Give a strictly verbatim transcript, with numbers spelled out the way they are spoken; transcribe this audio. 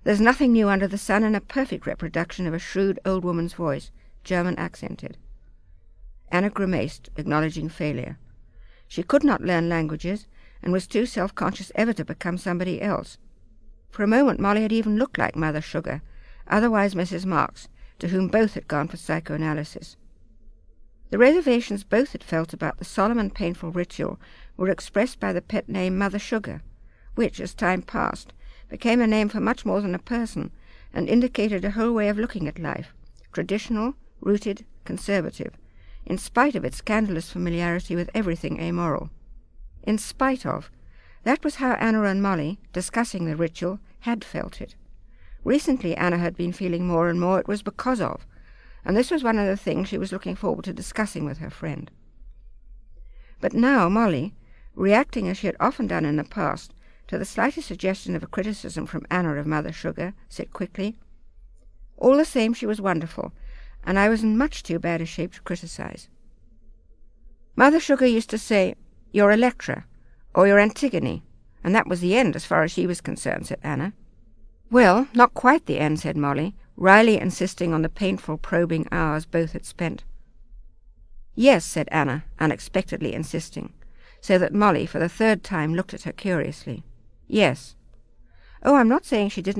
There's nothing new under the sun, and a perfect reproduction of a shrewd old woman's voice, German accented. Anna grimaced, acknowledging failure. She could not learn languages, and was too self-conscious ever to become somebody else. For a moment Molly had even looked like Mother Sugar, otherwise Missus Marks, to whom both had gone for psychoanalysis. The reservations both had felt about the solemn and painful ritual were expressed by the pet name Mother Sugar, which, as time passed, became a name for much more than a person, and indicated a whole way of looking at life, traditional, rooted, conservative, in spite of its scandalous familiarity with everything amoral. In spite of. That was how Anna and Molly, discussing the ritual, had felt it. Recently Anna had been feeling more and more it was because of, and this was one of the things she was looking forward to discussing with her friend. But now Molly, reacting as she had often done in the past to the slightest suggestion of a criticism from Anna of Mother Sugar, said quickly, "All the same, she was wonderful, and I was in much too bad a shape to criticize. Mother Sugar used to say, 'You're Electra,' or 'You're Antigone,' and that was the end as far as she was concerned," said Anna. "Well, not quite the end," said Molly, wryly insisting on the painful probing hours both had spent. "Yes," said Anna, unexpectedly insisting, so that Molly for the third time looked at her curiously. "Yes." "Oh, I'm not saying she didn't